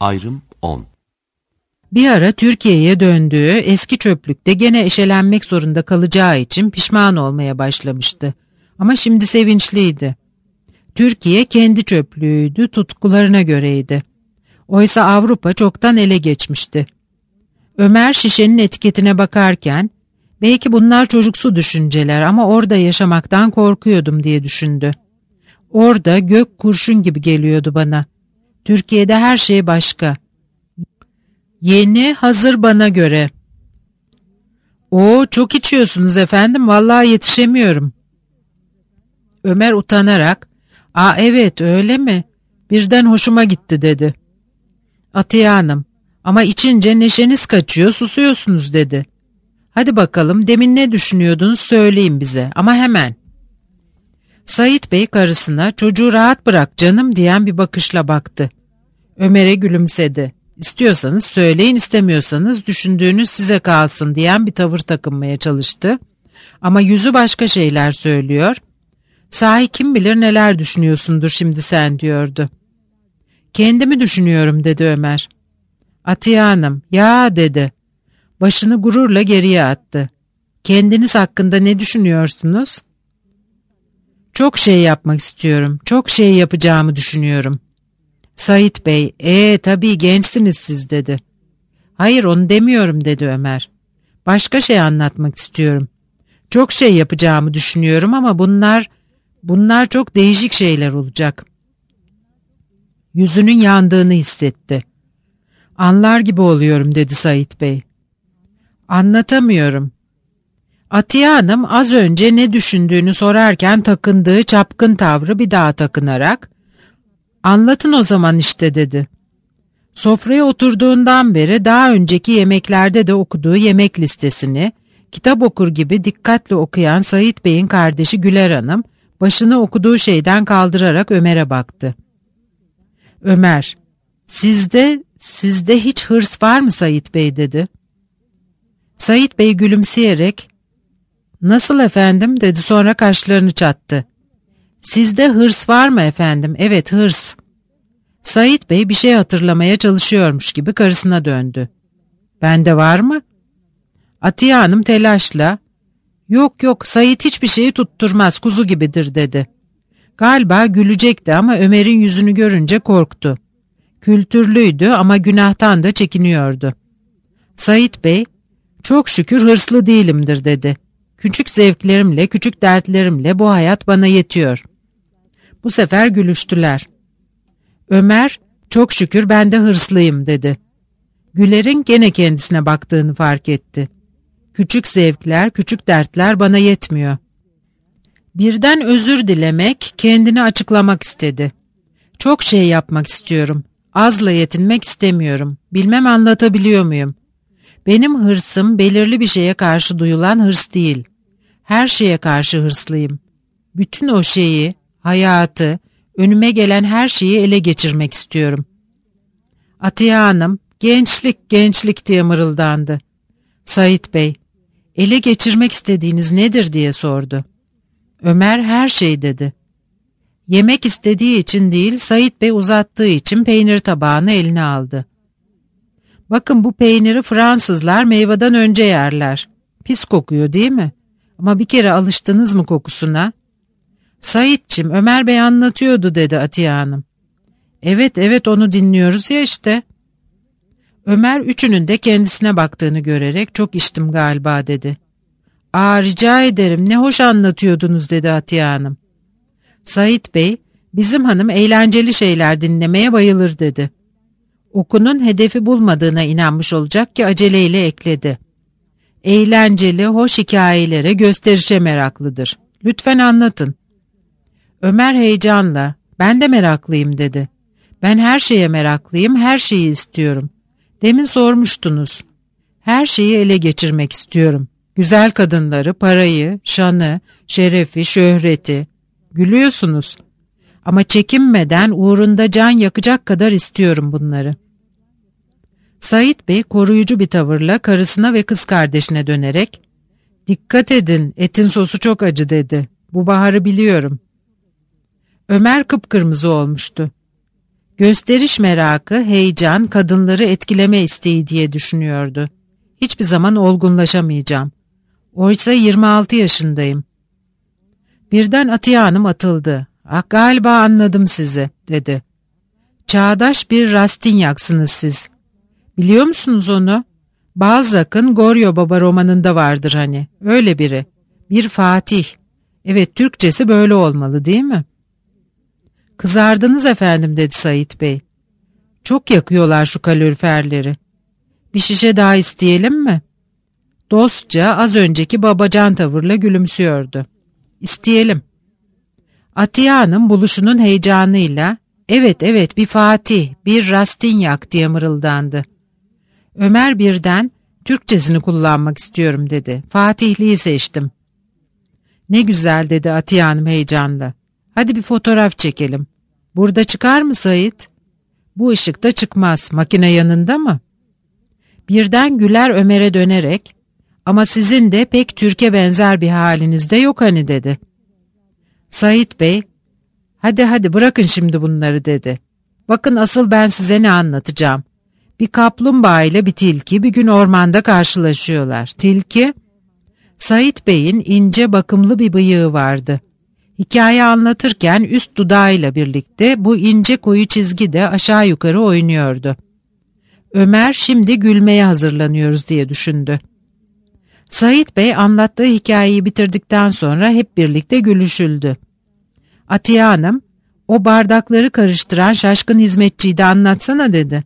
Ayrım 10. Bir ara Türkiye'ye döndüğü eski çöplükte gene eşelenmek zorunda kalacağı için pişman olmaya başlamıştı. Ama şimdi sevinçliydi. Türkiye kendi çöplüğüydü, tutkularına göreydi. Oysa Avrupa çoktan ele geçmişti. Ömer şişenin etiketine bakarken, belki bunlar çocuksu düşünceler ama orada yaşamaktan korkuyordum diye düşündü. Orada gök kurşun gibi geliyordu bana. Türkiye'de her şey başka. Yeni, hazır bana göre. Çok içiyorsunuz efendim, vallahi yetişemiyorum. Ömer utanarak, evet öyle mi? Birden hoşuma gitti dedi. Atiye Hanım, ama içince neşeniz kaçıyor, susuyorsunuz dedi. Hadi bakalım, demin ne düşünüyordunuz söyleyin bize, ama hemen. Sait Bey karısına çocuğu rahat bırak canım diyen bir bakışla baktı. Ömer'e gülümsedi. İstiyorsanız söyleyin, istemiyorsanız düşündüğünüz size kalsın diyen bir tavır takınmaya çalıştı. Ama yüzü başka şeyler söylüyor. Sahi kim bilir neler düşünüyorsundur şimdi sen diyordu. Kendimi düşünüyorum dedi Ömer. Atiye Hanım, ya dedi. Başını gururla geriye attı. Kendiniz hakkında ne düşünüyorsunuz? Çok şey yapmak istiyorum, çok şey yapacağımı düşünüyorum. Sait Bey, tabii gençsiniz siz dedi. Hayır onu demiyorum dedi Ömer. Başka şey anlatmak istiyorum. Çok şey yapacağımı düşünüyorum ama bunlar çok değişik şeyler olacak. Yüzünün yandığını hissetti. Anlar gibi oluyorum dedi Sait Bey. Anlatamıyorum. Atiye Hanım az önce ne düşündüğünü sorarken takındığı çapkın tavrı bir daha takınarak, anlatın o zaman işte dedi. Sofraya oturduğundan beri daha önceki yemeklerde de okuduğu yemek listesini, kitap okur gibi dikkatli okuyan Sait Bey'in kardeşi Güler Hanım, başını okuduğu şeyden kaldırarak Ömer'e baktı. Ömer, sizde hiç hırs var mı Sait Bey dedi. Sait Bey gülümseyerek, nasıl efendim dedi, sonra kaşlarını çattı. Sizde hırs var mı efendim? Evet, hırs. Sait Bey bir şey hatırlamaya çalışıyormuş gibi karısına döndü. Bende var mı? Atiye Hanım telaşla, yok Sait hiçbir şeyi tutturmaz, kuzu gibidir dedi. Galiba gülecekti ama Ömer'in yüzünü görünce korktu. Kültürlüydü ama günahtan da çekiniyordu. Sait Bey, çok şükür hırslı değilimdir dedi. Küçük zevklerimle, küçük dertlerimle bu hayat bana yetiyor. Bu sefer gülüştüler. Ömer, çok şükür ben de hırslıyım dedi. Güler'in gene kendisine baktığını fark etti. Küçük zevkler, küçük dertler bana yetmiyor. Birden özür dilemek, kendini açıklamak istedi. Çok şey yapmak istiyorum. Azla yetinmek istemiyorum. Bilmem anlatabiliyor muyum? Benim hırsım belirli bir şeye karşı duyulan hırs değil. Her şeye karşı hırslıyım. Bütün o şeyi, hayatı, önüme gelen her şeyi ele geçirmek istiyorum. Atiye Hanım, gençlik diye mırıldandı. Sait Bey, ele geçirmek istediğiniz nedir diye sordu. Ömer her şey dedi. Yemek istediği için değil, Sait Bey uzattığı için peynir tabağını eline aldı. Bakın bu peyniri Fransızlar meyveden önce yerler. Pis kokuyor değil mi? Ama bir kere alıştınız mı kokusuna? Saitçim, Ömer Bey anlatıyordu dedi Atiye Hanım. Evet onu dinliyoruz ya işte. Ömer üçünün de kendisine baktığını görerek çok içtim galiba dedi. Rica ederim ne hoş anlatıyordunuz dedi Atiye Hanım. Sait Bey, bizim hanım eğlenceli şeyler dinlemeye bayılır dedi. Okunun hedefi bulmadığına inanmış olacak ki aceleyle ekledi. Eğlenceli, hoş hikayelere, gösterişe meraklıdır. Lütfen anlatın. Ömer heyecanla, ben de meraklıyım dedi. Ben her şeye meraklıyım, her şeyi istiyorum. Demin sormuştunuz. Her şeyi ele geçirmek istiyorum. Güzel kadınları, parayı, şanı, şerefi, şöhreti. Gülüyorsunuz. Ama çekinmeden uğrunda can yakacak kadar istiyorum bunları. Sait Bey koruyucu bir tavırla karısına ve kız kardeşine dönerek, dikkat edin, etin sosu çok acı dedi. Bu baharı biliyorum. Ömer kıpkırmızı olmuştu. Gösteriş merakı, heyecan, kadınları etkileme isteği diye düşünüyordu. Hiçbir zaman olgunlaşamayacağım. Oysa 26 yaşındayım. Birden Atiye Hanım atıldı. "Ah, galiba anladım sizi," dedi. "Çağdaş bir Rastinyaksınız siz. Biliyor musunuz onu? Balzac'ın Goryo Baba romanında vardır hani. Öyle biri. Bir Fatih. Evet, Türkçesi böyle olmalı değil mi?" "Kızardınız efendim," dedi Sait Bey. "Çok yakıyorlar şu kaloriferleri. Bir şişe daha isteyelim mi?" Dostça az önceki babacan tavırla gülümsüyordu. "İsteyelim." Atiye Hanım buluşunun heyecanıyla evet bir Fatih, bir Rastinyak diye mırıldandı. Ömer birden Türkçesini kullanmak istiyorum dedi. "Fatihliği seçtim." "Ne güzel," dedi Atiye Hanım heyecanla. "Hadi bir fotoğraf çekelim." "Burada çıkar mı Sait?" "Bu ışıkta çıkmaz. Makine yanında mı?" Birden Güler Ömer'e dönerek "Ama sizin de pek Türk'e benzer bir haliniz de yok hani," dedi. Sait Bey, hadi bırakın şimdi bunları," dedi. "Bakın asıl ben size ne anlatacağım. Bir kaplumbağa ile bir tilki bir gün ormanda karşılaşıyorlar. Tilki..." Sait Bey'in ince bakımlı bir bıyığı vardı. Hikaye anlatırken üst dudağıyla birlikte bu ince koyu çizgi de aşağı yukarı oynuyordu. Ömer şimdi gülmeye hazırlanıyoruz diye düşündü. Sait Bey anlattığı hikayeyi bitirdikten sonra hep birlikte gülüşüldü. Atiye Hanım, "O bardakları karıştıran şaşkın hizmetçiyi de anlatsana," dedi.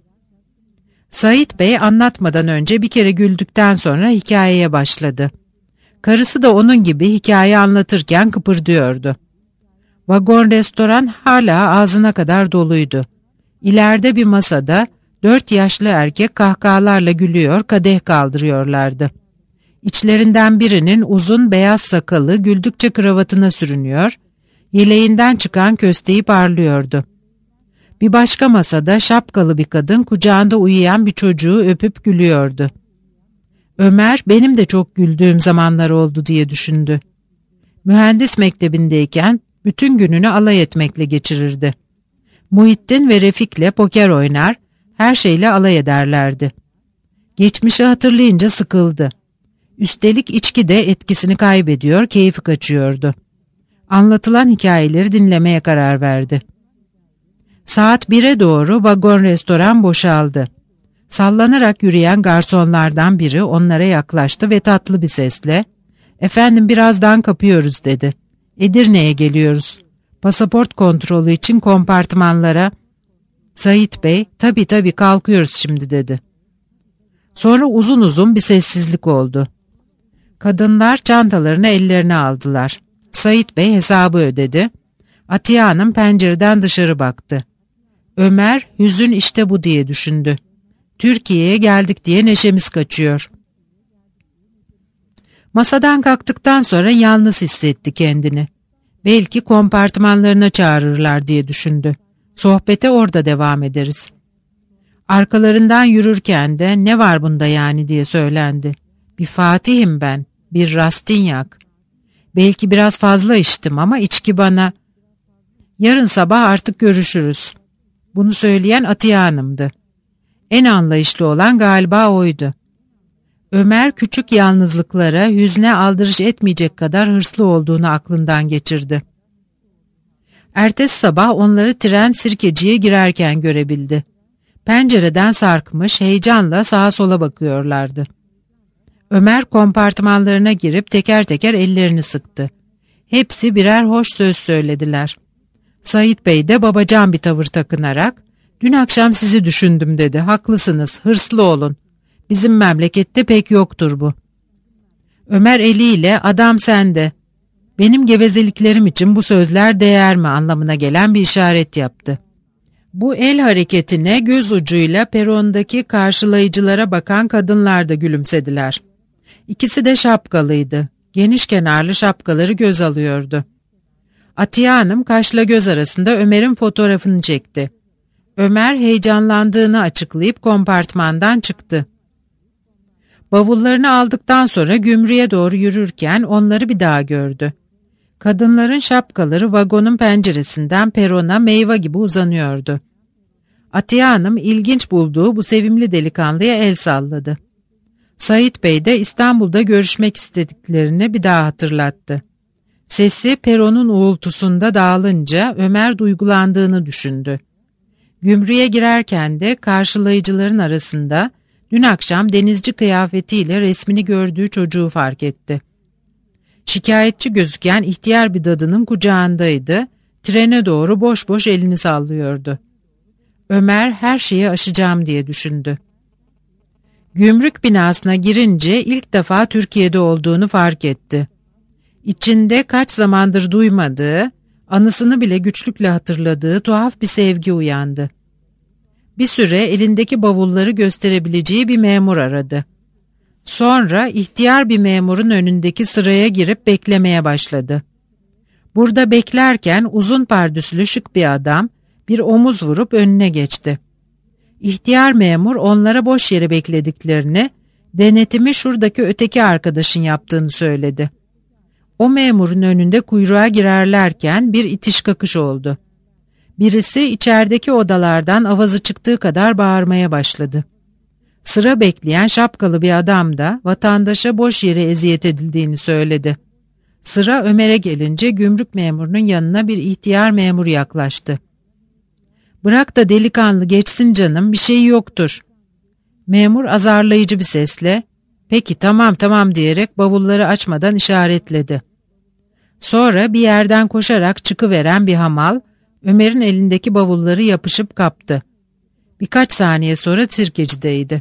Sait Bey anlatmadan önce bir kere güldükten sonra hikayeye başladı. Karısı da onun gibi hikaye anlatırken kıpırdıyordu. Vagon restoran hala ağzına kadar doluydu. İleride bir masada 4 yaşlı erkek kahkahalarla gülüyor, kadeh kaldırıyorlardı. İçlerinden birinin uzun beyaz sakalı güldükçe kravatına sürünüyor, yeleğinden çıkan kösteği parlıyordu. Bir başka masada şapkalı bir kadın kucağında uyuyan bir çocuğu öpüp gülüyordu. Ömer, benim de çok güldüğüm zamanlar oldu diye düşündü. Mühendis mektebindeyken bütün gününü alay etmekle geçirirdi. Muhittin ve Refik'le poker oynar, her şeyle alay ederlerdi. Geçmişi hatırlayınca sıkıldı. Üstelik içki de etkisini kaybediyor, keyfi kaçıyordu. Anlatılan hikayeleri dinlemeye karar verdi. Saat 1'e doğru vagon restoran boşaldı. Sallanarak yürüyen garsonlardan biri onlara yaklaştı ve tatlı bir sesle "Efendim, birazdan kapıyoruz," dedi. "Edirne'ye geliyoruz. Pasaport kontrolü için kompartımanlara." Sait Bey, tabii kalkıyoruz şimdi," dedi. Sonra uzun uzun bir sessizlik oldu. Kadınlar çantalarını ellerine aldılar. Sait Bey hesabı ödedi. Atiye Hanım pencereden dışarı baktı. Ömer, hüzün işte bu diye düşündü. Türkiye'ye geldik diye neşemiz kaçıyor. Masadan kalktıktan sonra yalnız hissetti kendini. Belki kompartımanlarına çağırırlar diye düşündü. Sohbete orada devam ederiz. Arkalarından yürürken de "Ne var bunda yani?" diye söylendi. "Bir Fatih'im ben, bir Rastinyak. Belki biraz fazla içtim ama içki bana..." "Yarın sabah artık görüşürüz." Bunu söyleyen Atiye Hanım'dı. En anlayışlı olan galiba oydu. Ömer küçük yalnızlıklara, hüzne aldırış etmeyecek kadar hırslı olduğunu aklından geçirdi. Ertesi sabah onları tren Sirkeci'ye girerken görebildi. Pencereden sarkmış, heyecanla sağa sola bakıyorlardı. Ömer kompartımanlarına girip teker teker ellerini sıktı. Hepsi birer hoş söz söylediler. Sait Bey de babacan bir tavır takınarak "Dün akşam sizi düşündüm," dedi. "Haklısınız, hırslı olun. Bizim memlekette pek yoktur bu." Ömer eliyle "Adam sende. Benim gevezeliklerim için bu sözler değer mi?" anlamına gelen bir işaret yaptı. Bu el hareketine göz ucuyla perondaki karşılayıcılara bakan kadınlar da gülümsediler. İkisi de şapkalıydı. Geniş kenarlı şapkaları göz alıyordu. Atiye Hanım kaşla göz arasında Ömer'in fotoğrafını çekti. Ömer heyecanlandığını açıklayıp kompartmandan çıktı. Bavullarını aldıktan sonra gümrüğe doğru yürürken onları bir daha gördü. Kadınların şapkaları vagonun penceresinden perona meyve gibi uzanıyordu. Atiye Hanım ilginç bulduğu bu sevimli delikanlıya el salladı. Sait Bey de İstanbul'da görüşmek istediklerini bir daha hatırlattı. Sesi peronun uğultusunda dağılınca Ömer duygulandığını düşündü. Gümrüğe girerken de karşılayıcıların arasında dün akşam denizci kıyafetiyle resmini gördüğü çocuğu fark etti. Şikayetçi gözüken ihtiyar bir dadının kucağındaydı, trene doğru boş boş elini sallıyordu. Ömer her şeyi aşacağım diye düşündü. Gümrük binasına girince ilk defa Türkiye'de olduğunu fark etti. İçinde kaç zamandır duymadığı, anısını bile güçlükle hatırladığı tuhaf bir sevgi uyandı. Bir süre elindeki bavulları gösterebileceği bir memur aradı. Sonra ihtiyar bir memurun önündeki sıraya girip beklemeye başladı. Burada beklerken uzun pardösülü şık bir adam bir omuz vurup önüne geçti. İhtiyar memur onlara boş yere beklediklerini, denetimi şuradaki öteki arkadaşın yaptığını söyledi. O memurun önünde kuyruğa girerlerken bir itiş kakış oldu. Birisi içerideki odalardan avazı çıktığı kadar bağırmaya başladı. Sıra bekleyen şapkalı bir adam da vatandaşa boş yere eziyet edildiğini söyledi. Sıra Ömer'e gelince gümrük memurunun yanına bir ihtiyar memur yaklaştı. "Bırak da delikanlı geçsin canım, bir şey yoktur." Memur azarlayıcı bir sesle, "Peki tamam" diyerek bavulları açmadan işaretledi. Sonra bir yerden koşarak çıkıveren bir hamal, Ömer'in elindeki bavulları yapışıp kaptı. Birkaç saniye sonra sirkecideydi.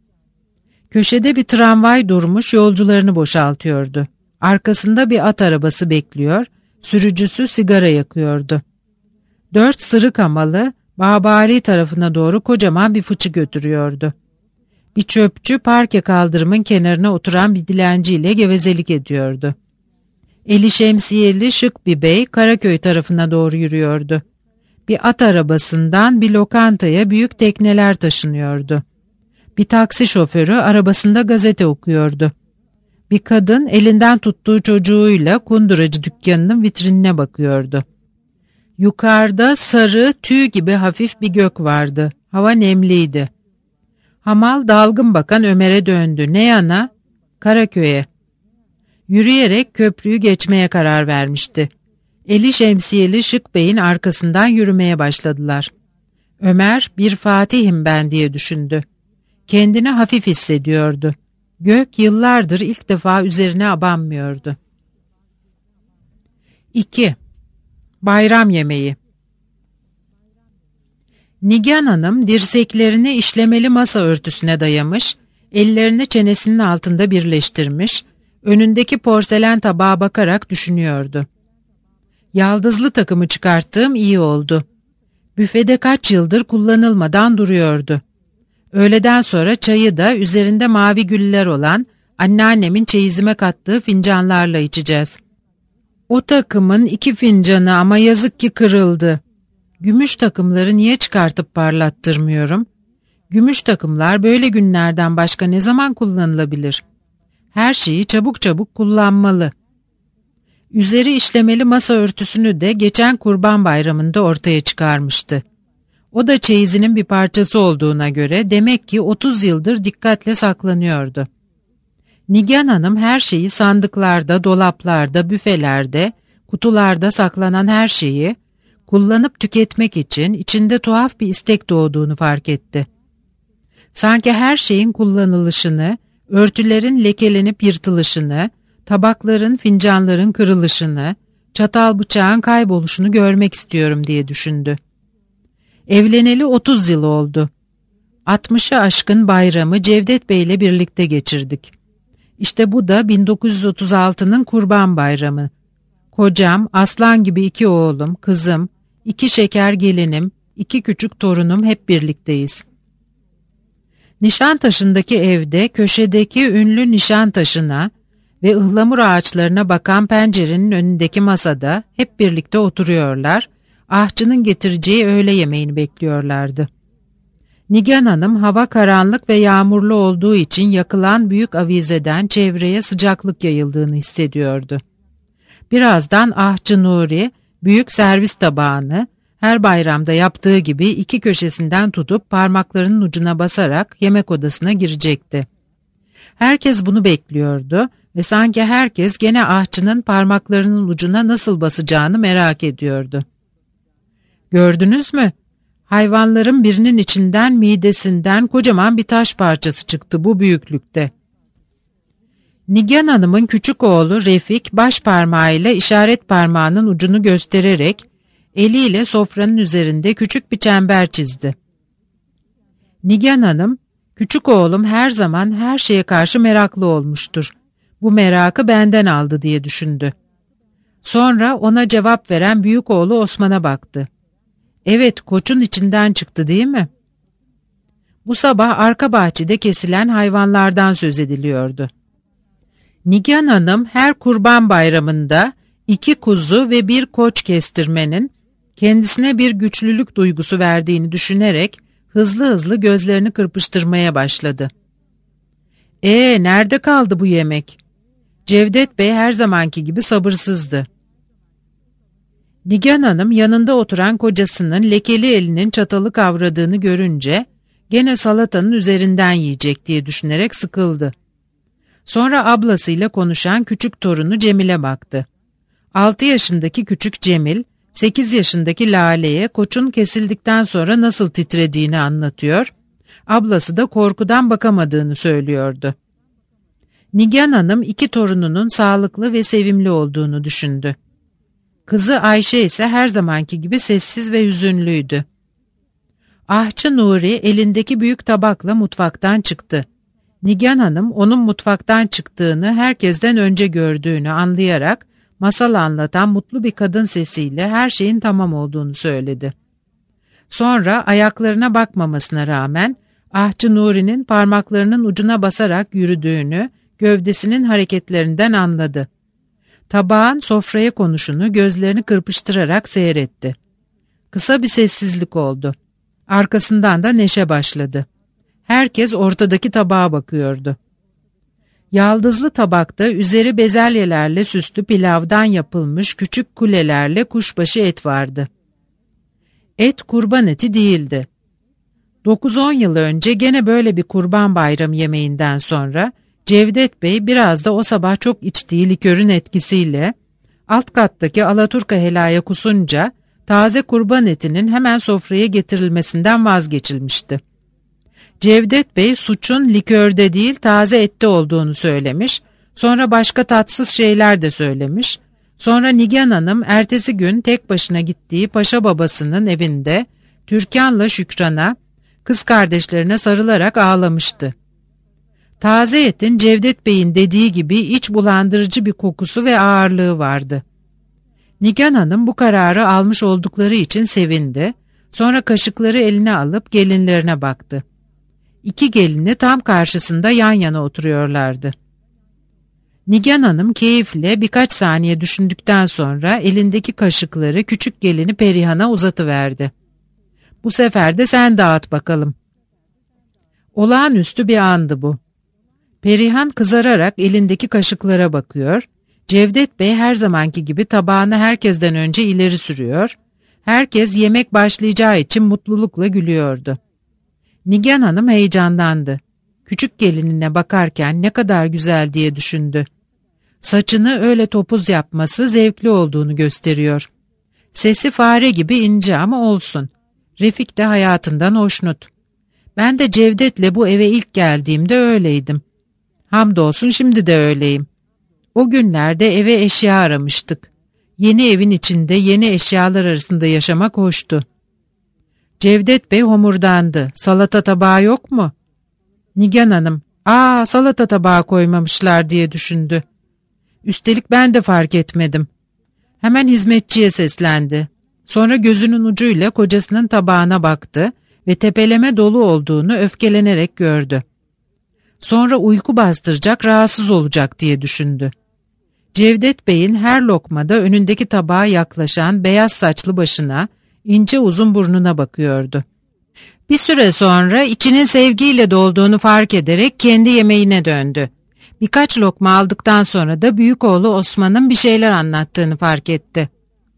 Köşede bir tramvay durmuş yolcularını boşaltıyordu. Arkasında bir at arabası bekliyor, sürücüsü sigara yakıyordu. 4 sırık hamalı, Babali tarafına doğru kocaman bir fıçı götürüyordu. Bir çöpçü parke kaldırımın kenarına oturan bir dilenciyle gevezelik ediyordu. Eli şemsiyeli şık bir bey Karaköy tarafına doğru yürüyordu. Bir at arabasından bir lokantaya büyük tekneler taşınıyordu. Bir taksi şoförü arabasında gazete okuyordu. Bir kadın elinden tuttuğu çocuğuyla kunduracı dükkanının vitrinine bakıyordu. Yukarıda sarı, tüy gibi hafif bir gök vardı. Hava nemliydi. Hamal dalgın bakan Ömer'e döndü. "Ne yana?" "Karaköy'e." Yürüyerek köprüyü geçmeye karar vermişti. Eli şemsiyeli şık beyin arkasından yürümeye başladılar. Ömer, "Bir fatihim ben" diye düşündü. Kendini hafif hissediyordu. Gök yıllardır ilk defa üzerine abanmıyordu. 2. Bayram yemeği. Nigan Hanım dirseklerini işlemeli masa örtüsüne dayamış, ellerini çenesinin altında birleştirmiş, önündeki porselen tabağa bakarak düşünüyordu. "Yaldızlı takımı çıkarttığım iyi oldu. Büfede kaç yıldır kullanılmadan duruyordu. Öğleden sonra çayı da üzerinde mavi güller olan anneannemin çeyizime kattığı fincanlarla içeceğiz. O takımın 2 fincanı ama yazık ki kırıldı. Gümüş takımları niye çıkartıp parlattırmıyorum? Gümüş takımlar böyle günlerden başka ne zaman kullanılabilir? Her şeyi çabuk çabuk kullanmalı." Üzeri işlemeli masa örtüsünü de geçen Kurban Bayramı'nda ortaya çıkarmıştı. O da çeyizinin bir parçası olduğuna göre demek ki 30 yıldır dikkatle saklanıyordu. Nigan Hanım her şeyi sandıklarda, dolaplarda, büfelerde, kutularda saklanan her şeyi kullanıp tüketmek için içinde tuhaf bir istek doğduğunu fark etti. Sanki her şeyin kullanılışını, örtülerin lekelenip yırtılışını, tabakların, fincanların kırılışını, çatal bıçağın kayboluşunu görmek istiyorum diye düşündü. Evleneli 30 yıl oldu. 60'ı aşkın bayramı Cevdet Bey'le birlikte geçirdik. İşte bu da 1936'nın Kurban Bayramı. Kocam, aslan gibi 2 oğlum, kızım, 2 şeker gelinim, 2 küçük torunum hep birlikteyiz. Nişantaşı'ndaki evde köşedeki ünlü Nişantaşı'na ve ıhlamur ağaçlarına bakan pencerenin önündeki masada hep birlikte oturuyorlar, ahçının getireceği öğle yemeğini bekliyorlardı. Nigan Hanım hava karanlık ve yağmurlu olduğu için yakılan büyük avizeden çevreye sıcaklık yayıldığını hissediyordu. Birazdan ahçı Nuri büyük servis tabağını, her bayramda yaptığı gibi iki köşesinden tutup parmaklarının ucuna basarak yemek odasına girecekti. Herkes bunu bekliyordu ve sanki herkes gene ahçının parmaklarının ucuna nasıl basacağını merak ediyordu. "Gördünüz mü? Hayvanların birinin içinden midesinden kocaman bir taş parçası çıktı bu büyüklükte." Nigan Hanım'ın küçük oğlu Refik baş parmağıyla işaret parmağının ucunu göstererek eliyle sofranın üzerinde küçük bir çember çizdi. Nigan Hanım, "Küçük oğlum her zaman her şeye karşı meraklı olmuştur. Bu merakı benden aldı," diye düşündü. Sonra ona cevap veren büyük oğlu Osman'a baktı. "Evet, koçun içinden çıktı değil mi?" Bu sabah arka bahçede kesilen hayvanlardan söz ediliyordu. Nigan Hanım her Kurban Bayramı'nda 2 kuzu ve 1 koç kestirmenin kendisine bir güçlülük duygusu verdiğini düşünerek hızlı hızlı gözlerini kırpıştırmaya başladı. Nerede kaldı bu yemek?" Cevdet Bey her zamanki gibi sabırsızdı. Nigan Hanım yanında oturan kocasının lekeli elinin çatalı kavradığını görünce gene salatanın üzerinden yiyecek diye düşünerek sıkıldı. Sonra ablasıyla konuşan küçük torunu Cemil'e baktı. 6 yaşındaki küçük Cemil, 8 yaşındaki Lale'ye koçun kesildikten sonra nasıl titrediğini anlatıyor, ablası da korkudan bakamadığını söylüyordu. Nigan Hanım 2 torununun sağlıklı ve sevimli olduğunu düşündü. Kızı Ayşe ise her zamanki gibi sessiz ve hüzünlüydü. Ahçı Nuri elindeki büyük tabakla mutfaktan çıktı. Nigan Hanım onun mutfaktan çıktığını herkesten önce gördüğünü anlayarak masal anlatan mutlu bir kadın sesiyle her şeyin tamam olduğunu söyledi. Sonra ayaklarına bakmamasına rağmen Ahçı Nuri'nin parmaklarının ucuna basarak yürüdüğünü gövdesinin hareketlerinden anladı. Tabağın sofraya konuşunu gözlerini kırpıştırarak seyretti. Kısa bir sessizlik oldu. Arkasından da neşe başladı. Herkes ortadaki tabağa bakıyordu. Yaldızlı tabakta üzeri bezelyelerle süslü pilavdan yapılmış küçük kulelerle kuşbaşı et vardı. Et kurban eti değildi. 9-10 yıl önce gene böyle bir kurban bayramı yemeğinden sonra Cevdet Bey biraz da o sabah çok içtiği likörün etkisiyle alt kattaki alaturka helaya kusunca taze kurban etinin hemen sofraya getirilmesinden vazgeçilmişti. Cevdet Bey suçun likörde değil taze ette olduğunu söylemiş, sonra başka tatsız şeyler de söylemiş, sonra Nigan Hanım ertesi gün tek başına gittiği paşa babasının evinde Türkan'la Şükran'a, kız kardeşlerine sarılarak ağlamıştı. Taze etin Cevdet Bey'in dediği gibi iç bulandırıcı bir kokusu ve ağırlığı vardı. Nigan Hanım bu kararı almış oldukları için sevindi, sonra kaşıkları eline alıp gelinlerine baktı. 2 gelini tam karşısında yan yana oturuyorlardı. Nigan Hanım keyifle birkaç saniye düşündükten sonra elindeki kaşıkları küçük gelini Perihan'a uzatıverdi. "Bu sefer de sen dağıt bakalım." Olağanüstü bir andı bu. Perihan kızararak elindeki kaşıklara bakıyor, Cevdet Bey her zamanki gibi tabağını herkesten önce ileri sürüyor, herkes yemek başlayacağı için mutlulukla gülüyordu. Nigan Hanım heyecanlandı. Küçük gelinine bakarken ne kadar güzel diye düşündü. Saçını öyle topuz yapması zevkli olduğunu gösteriyor. Sesi fare gibi ince ama olsun. Refik de hayatından hoşnut. Ben de Cevdet'le bu eve ilk geldiğimde öyleydim. Hamdolsun şimdi de öyleyim. O günlerde eve eşya aramıştık. Yeni evin içinde yeni eşyalar arasında yaşamak hoştu. Cevdet Bey homurdandı. "Salata tabağı yok mu?" Nigan Hanım, salata tabağı koymamışlar" diye düşündü. Üstelik ben de fark etmedim. Hemen hizmetçiye seslendi. Sonra gözünün ucuyla kocasının tabağına baktı ve tepeleme dolu olduğunu öfkelenerek gördü. Sonra uyku bastıracak, rahatsız olacak diye düşündü. Cevdet Bey'in her lokmada önündeki tabağa yaklaşan beyaz saçlı başına, ince uzun burnuna bakıyordu. Bir süre sonra içinin sevgiyle dolduğunu fark ederek kendi yemeğine döndü. Birkaç lokma aldıktan sonra da büyük oğlu Osman'ın bir şeyler anlattığını fark etti.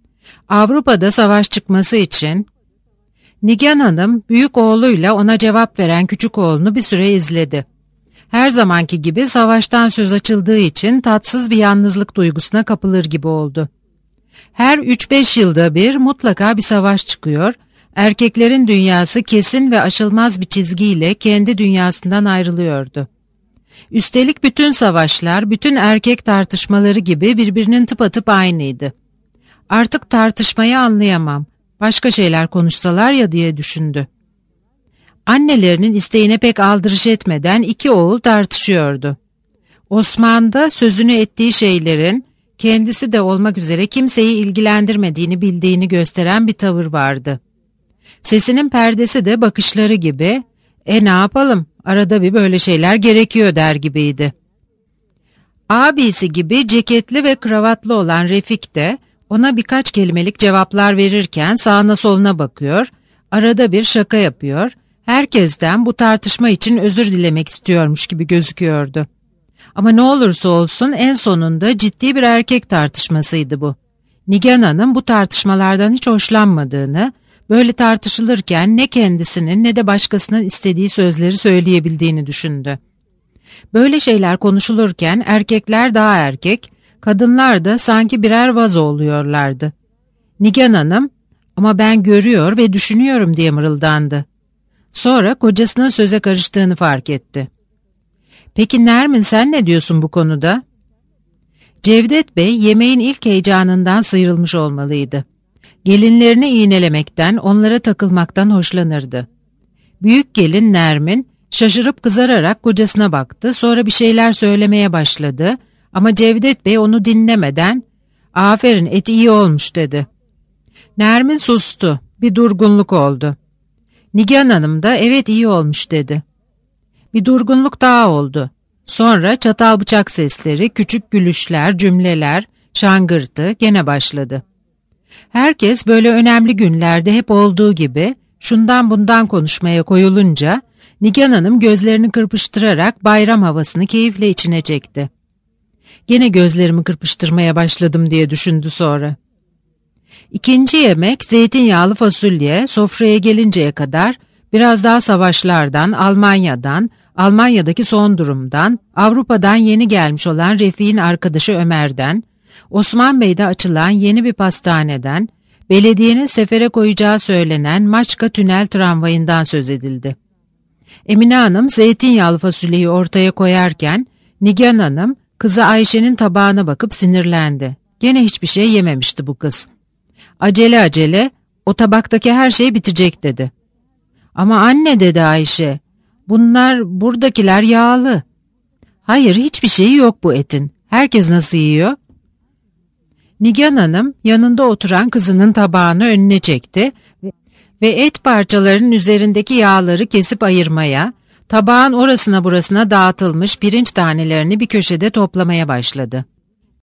Avrupa'da savaş çıkması için Nigan Hanım büyük oğluyla ona cevap veren küçük oğlunu bir süre izledi. Her zamanki gibi savaştan söz açıldığı için tatsız bir yalnızlık duygusuna kapılır gibi oldu. Her 3-5 yılda bir mutlaka bir savaş çıkıyor, erkeklerin dünyası kesin ve aşılmaz bir çizgiyle kendi dünyasından ayrılıyordu. Üstelik bütün savaşlar, bütün erkek tartışmaları gibi birbirinin tıpatıp aynıydı. Artık tartışmayı anlayamam, başka şeyler konuşsalar ya diye düşündü. Annelerinin isteğine pek aldırış etmeden iki oğul tartışıyordu. Osman da sözünü ettiği şeylerin kendisi de olmak üzere kimseyi ilgilendirmediğini bildiğini gösteren bir tavır vardı. Sesinin perdesi de bakışları gibi, ne yapalım, arada bir böyle şeyler gerekiyor der gibiydi. Abisi gibi ceketli ve kravatlı olan Refik de ona birkaç kelimelik cevaplar verirken sağına soluna bakıyor, arada bir şaka yapıyor, herkesten bu tartışma için özür dilemek istiyormuş gibi gözüküyordu. Ama ne olursa olsun en sonunda ciddi bir erkek tartışmasıydı bu. Nigan Hanım bu tartışmalardan hiç hoşlanmadığını, böyle tartışılırken ne kendisinin ne de başkasının istediği sözleri söyleyebildiğini düşündü. Böyle şeyler konuşulurken erkekler daha erkek, kadınlar da sanki birer vazo oluyorlardı. Nigan Hanım, ama ben görüyor ve düşünüyorum diye mırıldandı. Sonra kocasının söze karıştığını fark etti. Peki Nermin sen ne diyorsun bu konuda? Cevdet Bey yemeğin ilk heyecanından sıyrılmış olmalıydı. Gelinlerini iğnelemekten, onlara takılmaktan hoşlanırdı. Büyük gelin Nermin şaşırıp kızararak kocasına baktı, sonra bir şeyler söylemeye başladı ama Cevdet Bey onu dinlemeden "Aferin, et iyi olmuş" dedi. Nermin sustu, bir durgunluk oldu. Nigan Hanım da "Evet iyi olmuş" dedi. Bir durgunluk daha oldu. Sonra çatal bıçak sesleri, küçük gülüşler, cümleler, şangırtı gene başladı. Herkes böyle önemli günlerde hep olduğu gibi şundan bundan konuşmaya koyulunca Nigan Hanım gözlerini kırpıştırarak bayram havasını keyifle içine çekti. Gene gözlerimi kırpıştırmaya başladım diye düşündü sonra. İkinci yemek zeytinyağlı fasulye sofraya gelinceye kadar biraz daha savaşlardan, Almanya'dan, Almanya'daki son durumdan, Avrupa'dan yeni gelmiş olan Refik'in arkadaşı Ömer'den, Osman Bey'de açılan yeni bir pastaneden, belediyenin sefere koyacağı söylenen Maçka Tünel tramvayından söz edildi. Emine Hanım zeytinyağlı fasulyeyi ortaya koyarken, Nigan Hanım kızı Ayşe'nin tabağına bakıp sinirlendi. Gene hiçbir şey yememişti bu kız. Acele acele, "O tabaktaki her şey bitecek" dedi. "Ama anne" dedi Ayşe, buradakiler yağlı." "Hayır, hiçbir şeyi yok bu etin. Herkes nasıl yiyor?" Nigan Hanım yanında oturan kızının tabağını önüne çekti ve et parçalarının üzerindeki yağları kesip ayırmaya, tabağın orasına burasına dağıtılmış pirinç tanelerini bir köşede toplamaya başladı.